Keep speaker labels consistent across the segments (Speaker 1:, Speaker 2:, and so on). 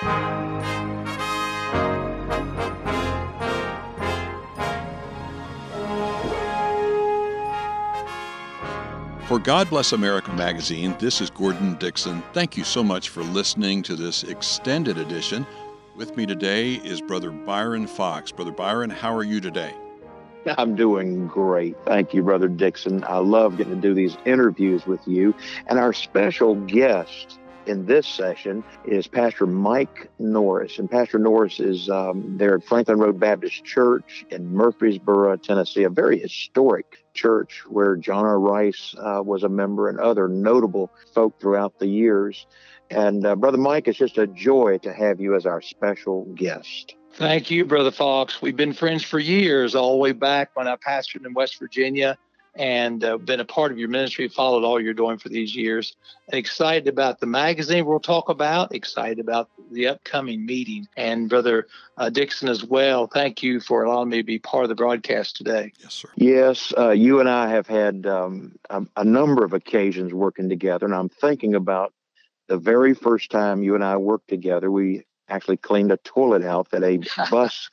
Speaker 1: For God Bless America magazine, this is Gordon Dixon. Thank you so much for listening to this extended edition. With me today is Brother Byron Fox. Brother Byron, how are you today?
Speaker 2: I'm doing great. Thank you, Brother Dixon. I love getting to do these interviews with you. And our special guest in this session is Pastor Mike Norris. And Pastor Norris is there at Franklin Road Baptist Church in Murfreesboro, Tennessee, a very historic church where John R. Rice was a member and other notable folk throughout the years. And Brother Mike, it's just a joy to have you as our special guest.
Speaker 3: Thank you, Brother Fox. We've been friends for years, all the way back when I pastored in West Virginia, and been a part of your ministry, followed all you're doing for these years. Excited about the magazine we'll talk about, excited about the upcoming meeting. And Brother Dixon as well, thank you for allowing me to be part of the broadcast today.
Speaker 1: Yes, sir.
Speaker 2: Yes, you and I have had a number of occasions working together, and I'm thinking about the very first time you and I worked together. We actually cleaned a toilet out that a bus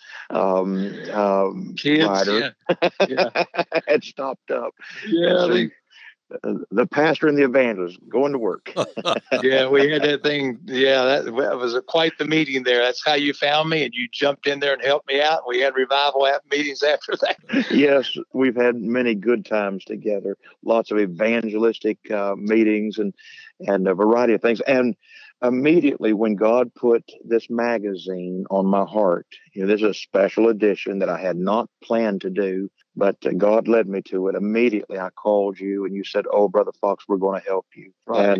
Speaker 2: rider had stopped up.
Speaker 3: Yeah,
Speaker 2: the pastor and the evangelist going to work.
Speaker 3: Yeah, we had that thing. Yeah, that was quite the meeting there. That's how you found me, and you jumped in there and helped me out. We had revival meetings after that.
Speaker 2: Yes, we've had many good times together. Lots of evangelistic meetings and a variety of things. And immediately when God put this magazine on my heart, this is a special edition that I had not planned to do, but God led me to it. Immediately I called you and you said, "Oh, Brother Fox, we're going to help you."
Speaker 3: Right.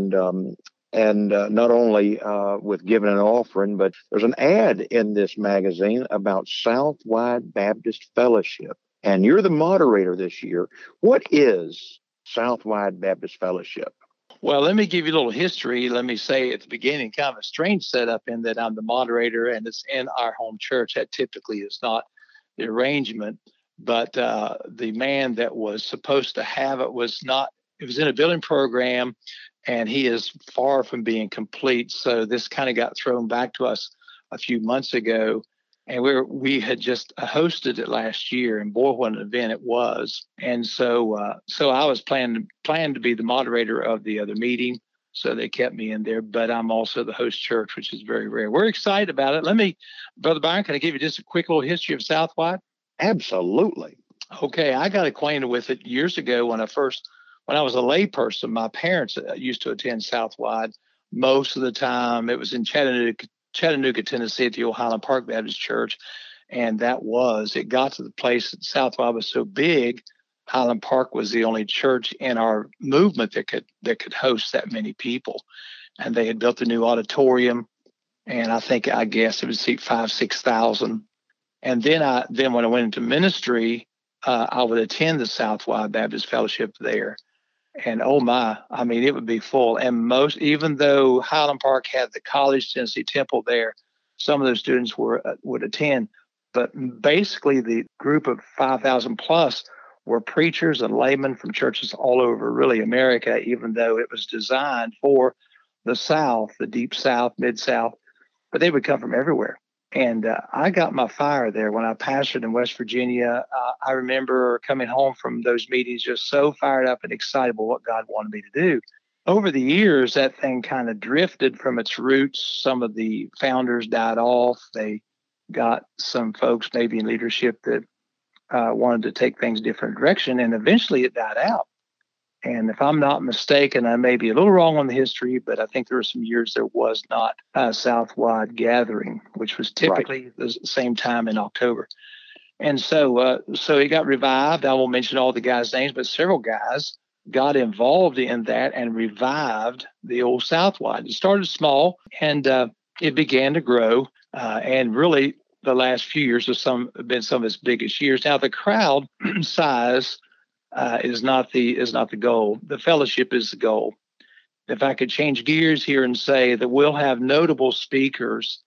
Speaker 2: And not only with giving an offering, but there's an ad in this magazine about Southwide Baptist Fellowship. And you're the moderator this year. What is Southwide Baptist Fellowship?
Speaker 3: Well, let me give you a little history. Let me say at the beginning, kind of a strange setup in that I'm the moderator and it's in our home church. That typically is not the arrangement. But the man that was supposed to have it was not. It was in a building program, and he is far from being complete. So this kind of got thrown back to us a few months ago. And we had just hosted it last year, and boy, what an event it was! And so I was planned to be the moderator of the other meeting, so they kept me in there. But I'm also the host church, which is very rare. We're excited about it. Brother Byron, can I give you just a quick little history of Southwide?
Speaker 2: Absolutely.
Speaker 3: Okay, I got acquainted with it years ago when I was a layperson. My parents used to attend Southwide most of the time. It was in Chattanooga, Tennessee, at the old Highland Park Baptist Church. And it got to the place that Southwide was so big, Highland Park was the only church in our movement that could host that many people. And they had built a new auditorium, and I guess it would seat 5,000-6,000. And then when I went into ministry, I would attend the Southwide Baptist Fellowship there. And oh my, I mean, it would be full. And even though Highland Park had the College Tennessee Temple there, some of those students would attend. But basically, the group of 5,000 plus were preachers and laymen from churches all over, really, America, even though it was designed for the South, the Deep South, Mid-South. But they would come from everywhere. And I got my fire there when I pastored in West Virginia. I remember coming home from those meetings just so fired up and excited about what God wanted me to do. Over the years, that thing kind of drifted from its roots. Some of the founders died off. They got some folks maybe in leadership that wanted to take things a different direction, and eventually it died out. And if I'm not mistaken, I may be a little wrong on the history, but I think there were some years there was not a Southwide gathering, which was typically the same time in October. And so it got revived. I won't mention all the guys' names, but several guys got involved in that and revived the old Southwide. It started small, and it began to grow. And really, the last few years have been some of its biggest years. Now, the crowd size is not the goal. The fellowship is the goal. If I could change gears here and say that we'll have notable speakers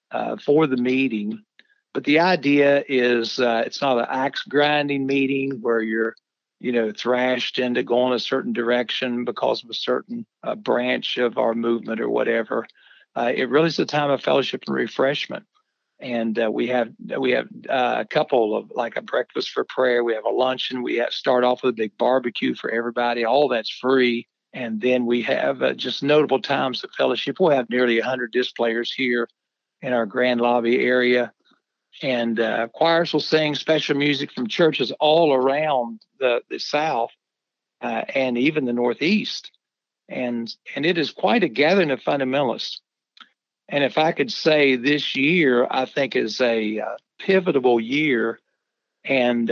Speaker 3: for the meeting, but the idea is it's not an axe grinding meeting where you're thrashed into going a certain direction because of a certain branch of our movement or whatever. it really is a time of fellowship and refreshment. And we have a couple of, like, a breakfast for prayer. We have a luncheon. We start off with a big barbecue for everybody. All that's free. And then we have just notable times of fellowship. We'll have nearly 100 disc players here in our grand lobby area. And choirs will sing special music from churches all around the South and even the Northeast. And it is quite a gathering of fundamentalists. And if I could say, this year, I think, is a pivotal year. And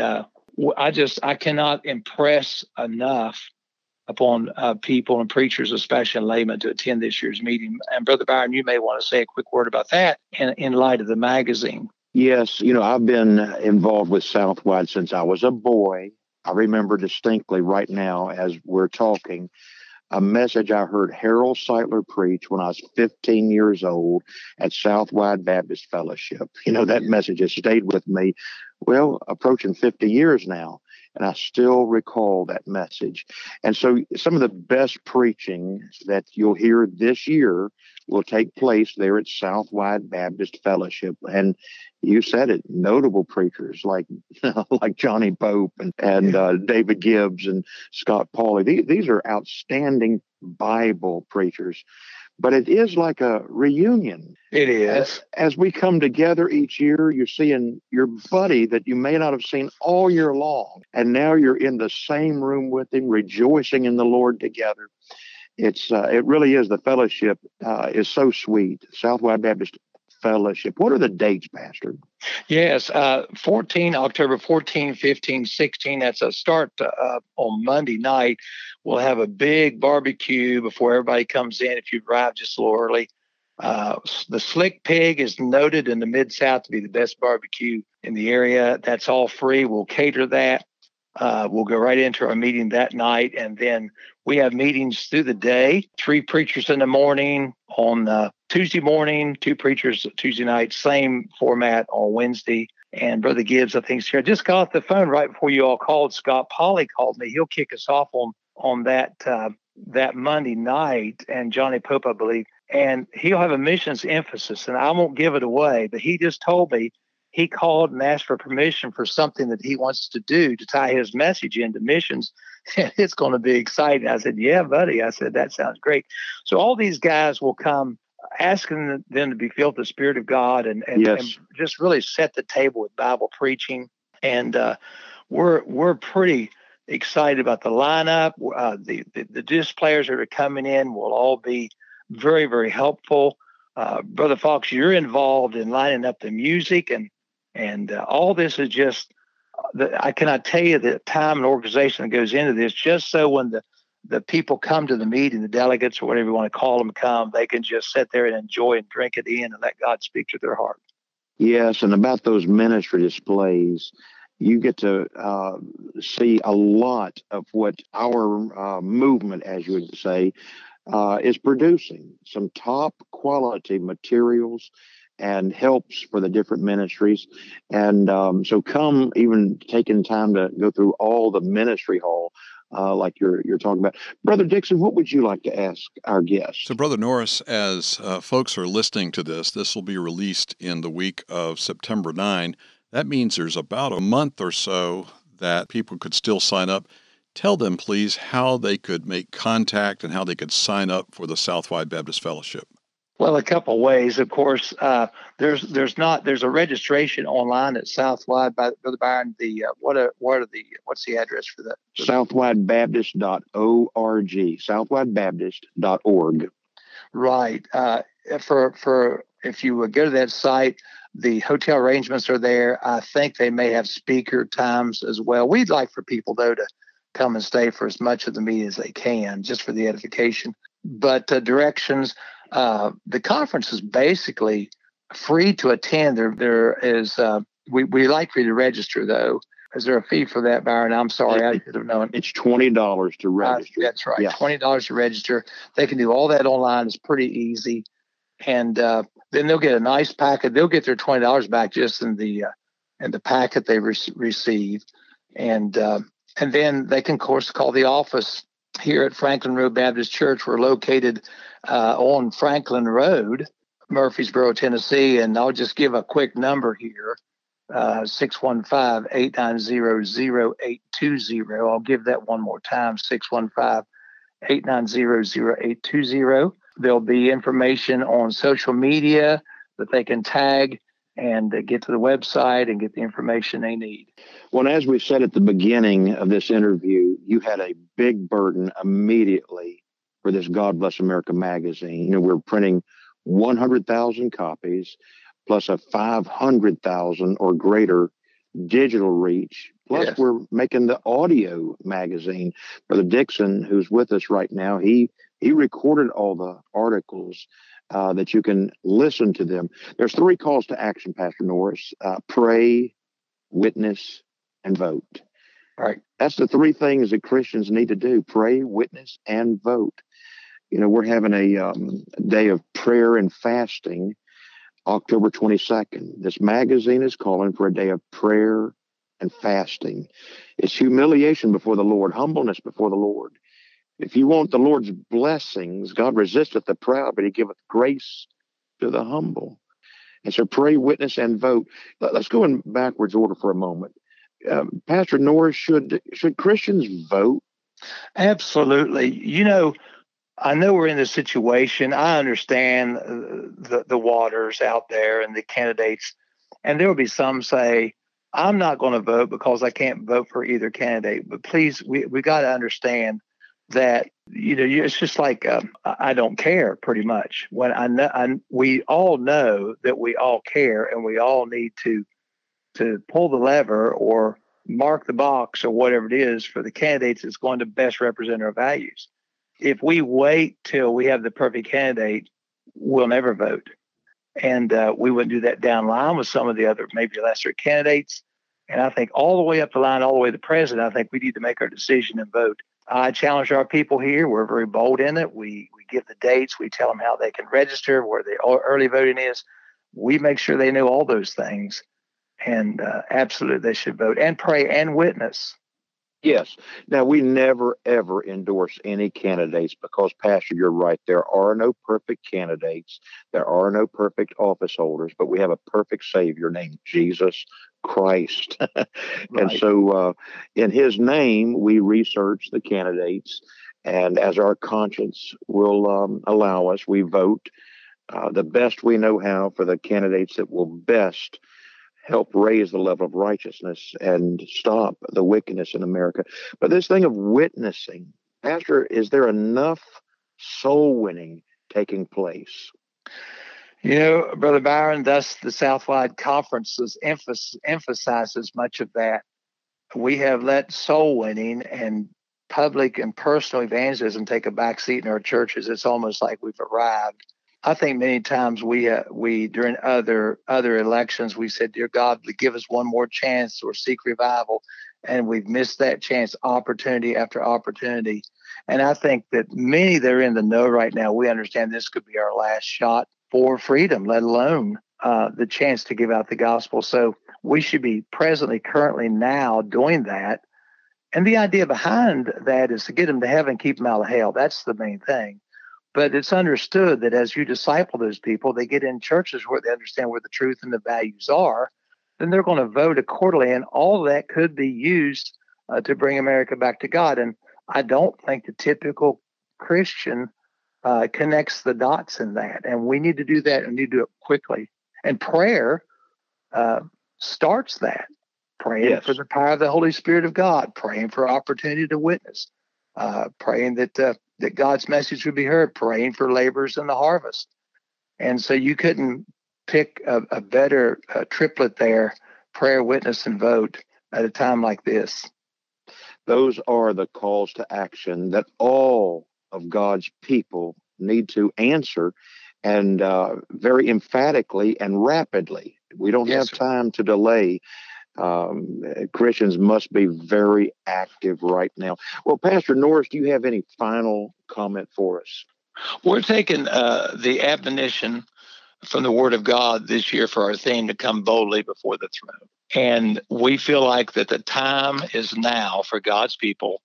Speaker 3: I cannot impress enough upon people and preachers, especially laymen, to attend this year's meeting. And Brother Byron, you may want to say a quick word about that in light of the magazine.
Speaker 2: Yes, I've been involved with Southwide since I was a boy. I remember distinctly right now, as we're talking, a message I heard Harold Sightler preach when I was 15 years old at Southwide Baptist Fellowship. That message has stayed with me, approaching 50 years now. And I still recall that message. And so some of the best preaching that you'll hear this year will take place there at Southwide Baptist Fellowship. And you said it, notable preachers like Johnny Pope and David Gibbs and Scott Pauley. These are outstanding Bible preachers. But it is like a reunion.
Speaker 3: It is.
Speaker 2: As we come together each year, you're seeing your buddy that you may not have seen all year long. And now you're in the same room with him, rejoicing in the Lord together. It really is. The fellowship is so sweet. Southwide Baptist Fellowship. What are the dates, Pastor?
Speaker 3: Yes, October 14, 15, 16. That's a start on Monday night. We'll have a big barbecue before everybody comes in, if you arrive just a little early. The Slick Pig is noted in the Mid-South to be the best barbecue in the area. That's all free. We'll cater that. We'll go right into our meeting that night, and then we have meetings through the day. 3 preachers in the morning on Tuesday morning, 2 preachers Tuesday night, same format on Wednesday. And Brother Gibbs, I think, is here. I just got off the phone right before you all called. Scott Pauley called me. He'll kick us off on that Monday night, and Johnny Pope, I believe. And he'll have a missions emphasis, and I won't give it away, but he just told me he called and asked for permission for something that he wants to do to tie his message into missions. And it's going to be exciting. I said, yeah, buddy. I said, that sounds great. So all these guys will come asking them to be filled with the Spirit of God and just really set the table with Bible preaching. And we're pretty excited about the lineup. The disc players that are coming in will all be very, very helpful. Brother Fox, you're involved in lining up the music, and all this is just, I cannot tell you the time and organization that goes into this, just so when the people come to the meeting, the delegates or whatever you want to call them come, they can just sit there and enjoy and drink it in and let God speak to their heart. Yes,
Speaker 2: and about those ministry displays, you get to see a lot of what our movement, as you would say, is producing. Some top quality materials and helps for the different ministries. And so come, even taking time to go through all the ministry hall like you're talking about. Brother Dixon, what would you like to ask our guests?
Speaker 1: So, Brother Norris, as folks are listening to this will be released in the week of September 9. That means there's about a month or so that people could still sign up. Tell them, please, how they could make contact and how they could sign up for the Southwide Baptist Fellowship.
Speaker 3: Well, a couple ways. Of course, there's a registration online at Southwide by Brother Byron. What's the address for that?
Speaker 2: Southwidebaptist.org. Southwidebaptist.org.
Speaker 3: Right. For if you would go to that site, the hotel arrangements are there. I think they may have speaker times as well. We'd like for people, though, to come and stay for as much of the meeting as they can, just for the edification. But directions, the conference is basically free to attend. There is, we like for you to register, though. Is there a fee for that, Byron? I'm sorry, I should have known.
Speaker 2: It's $20 to register.
Speaker 3: That's right,
Speaker 2: yeah.
Speaker 3: $20 to register. They can do all that online. It's pretty easy. And then they'll get a nice packet. They'll get their $20 back just in the packet they receive. And then they can, of course, call the office here at Franklin Road Baptist Church. We're located on Franklin Road, Murfreesboro, Tennessee. And I'll just give a quick number here, 615-890-0820. I'll give that one more time, 615-890-0820. There'll be information on social media that they can tag and get to the website and get the information they need.
Speaker 2: Well, as we said at the beginning of this interview, you had a big burden immediately for this God Bless America magazine. You know, we're printing 100,000 copies plus a 500,000 or greater digital reach. Plus,
Speaker 3: Yes.
Speaker 2: We're making the audio magazine. Brother Dixon, who's with us right now, he recorded all the articles that you can listen to them. There's 3 calls to action, Pastor Norris: pray, witness, and vote.
Speaker 3: Right.
Speaker 2: That's the 3 things that Christians need to do: pray, witness, and vote. You know, we're having a day of prayer and fasting, October 22nd. This magazine is calling for a day of prayer and fasting. It's humiliation before the Lord, humbleness before the Lord. If you want the Lord's blessings, God resisteth the proud, but he giveth grace to the humble. And so pray, witness, and vote. Let's go in backwards order for a moment. Pastor Norris, should Christians vote?
Speaker 3: Absolutely. You know, I know we're in this situation. I understand the waters out there and the candidates. And there will be some say, I'm not going to vote because I can't vote for either candidate. But please, we got to understand that, you know, it's just like I don't care pretty much. When we all know that we all care and we all need to pull the lever or mark the box or whatever it is for the candidates that's going to best represent our values. If we wait till we have the perfect candidate, we'll never vote. And we wouldn't do that down the line with some of the other maybe lesser candidates. And I think all the way up the line, all the way to the president, I think we need to make our decision and vote. I challenge our people here. We're very bold in it. We give the dates. We tell them how they can register, where the early voting is. We make sure they know all those things. And absolutely, they should vote and pray and witness.
Speaker 2: Yes. Now, we never, ever endorse any candidates because, Pastor, you're right. There are no perfect candidates. There are no perfect office holders, but we have a perfect Savior named Jesus Christ.
Speaker 3: Right.
Speaker 2: And so in his name, we research the candidates. And as our conscience will allow us, we vote the best we know how for the candidates that will best help raise the level of righteousness and stop the wickedness in America. But this thing of witnessing, Pastor, is there enough soul winning taking place?
Speaker 3: You know, Brother Byron, thus the Southwide Conferences emphasizes much of that. We have let soul winning and public and personal evangelism take a backseat in our churches. It's almost like we've arrived. I think many times we during other elections, we said, dear God, give us one more chance or seek revival. And we've missed that chance opportunity after opportunity. And I think that many that are in the know right now, we understand this could be our last shot for freedom, let alone the chance to give out the gospel. So we should be currently now doing that. And the idea behind that is to get them to heaven, keep them out of hell. That's the main thing. But it's understood that as you disciple those people, they get in churches where they understand where the truth and the values are, then they're going to vote accordingly. And all of that could be used to bring America back to God. And I don't think the typical Christian connects the dots in that. And we need to do that and need to do it quickly. And prayer starts that. Praying for the power of the Holy Spirit of God, praying for opportunity to witness, praying that God's message would be heard, praying for laborers in the harvest. And so you couldn't pick a better triplet there, prayer, witness, and vote at a time like this.
Speaker 2: Those are the calls to action that all of God's people need to answer, and very emphatically and rapidly. We don't have time to delay. Christians must be very active right now. Well, Pastor Norris, do you have any final comment for us?
Speaker 3: We're taking the admonition from the Word of God this year for our theme to come boldly before the throne. And we feel like that the time is now for God's people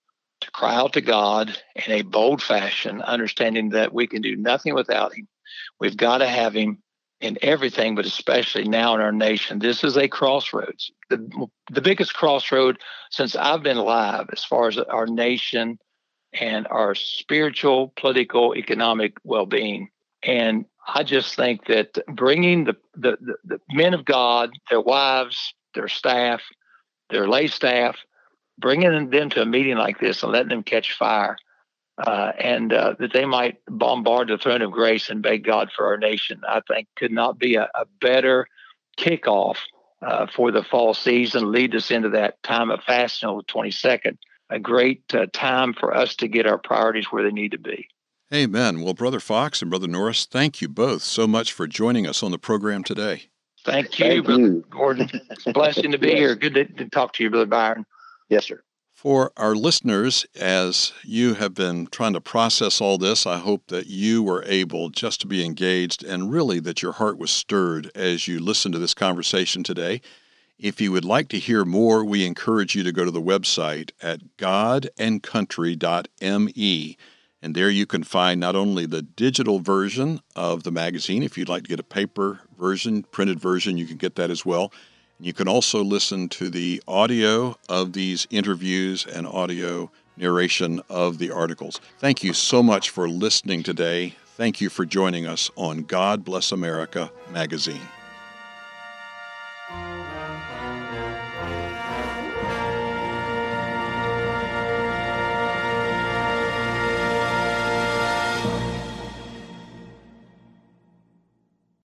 Speaker 3: to cry out to God in a bold fashion, understanding that we can do nothing without Him. We've got to have Him in everything, but especially now in our nation. This is a crossroads, the biggest crossroad since I've been alive as far as our nation and our spiritual, political, economic well-being. And I just think that bringing the men of God, their wives, their staff, their lay staff, bringing them to a meeting like this and letting them catch fire, and that they might bombard the throne of grace and beg God for our nation, I think could not be a better kickoff for the fall season, lead us into that time of fasting on the 22nd, a great time for us to get our priorities where they need to be.
Speaker 1: Amen. Well, Brother Fox and Brother Norris, thank you both so much for joining us on the program today.
Speaker 3: Thank you, Brother Gordon. It's a blessing to be here. Good to talk to you, Brother Byron.
Speaker 2: Yes, sir.
Speaker 1: For our listeners, as you have been trying to process all this, I hope that you were able just to be engaged and really that your heart was stirred as you listened to this conversation today. If you would like to hear more, we encourage you to go to the website at godandcountry.me. And there you can find not only the digital version of the magazine. If you'd like to get a paper version, printed version, you can get that as well. You can also listen to the audio of these interviews and audio narration of the articles. Thank you so much for listening today. Thank you for joining us on God Bless America magazine.